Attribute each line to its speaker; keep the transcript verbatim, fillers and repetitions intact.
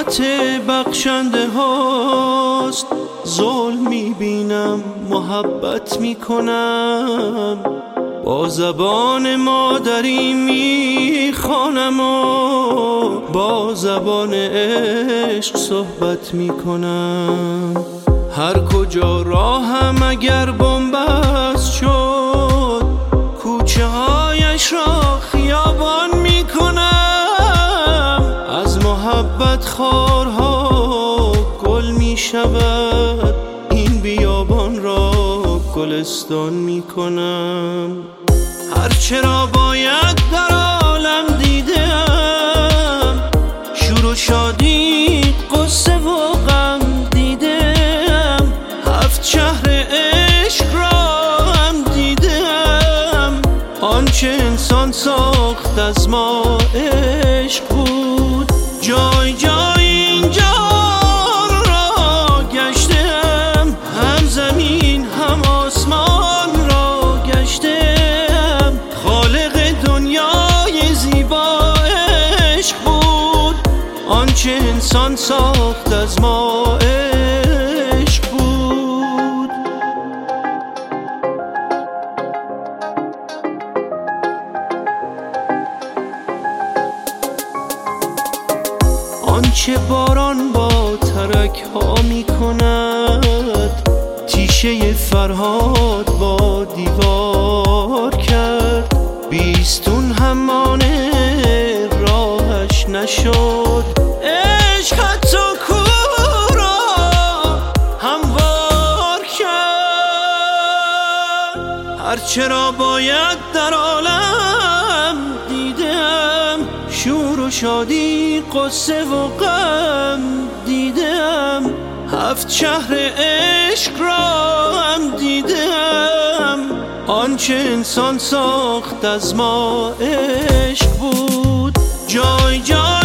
Speaker 1: رحمت بخشنده هاست. ظلم میبینم محبت میکنم، با زبان مادری میخوانم و با زبان عشق صحبت میکنم. هر کجا راهم اگر بنبست شد، کوچه هایش را خیابان میکنم. از محبت خارها گل میشود، این بیابان را گلستان میکنم. هرچه را باید در عالم دیدم، شور و شادی قصه و غم دیدم. هفت شهر عشق را هم دیدم، آنچه انسان ساخت از ما عشق بود. جای جای این جهان را گشتم، هم زمین هم آسمان را گشتم. خالق دنیای زیبا عشق بود، آنچه انسان ساخت از ما عشق بود. آنچه باران با ترک ها می کند، تیشه فرهاد با دیوار کرد. بیستون همانه راهش نشد، عشق حتی کوه را هموار کرد. هرچه را باید در عالم دیدم، شور و شادی قصه و غم دیدم. هفت شهر عشق را هم دیدم، آنچه انسان ساخت از ما عشق بود. جای جای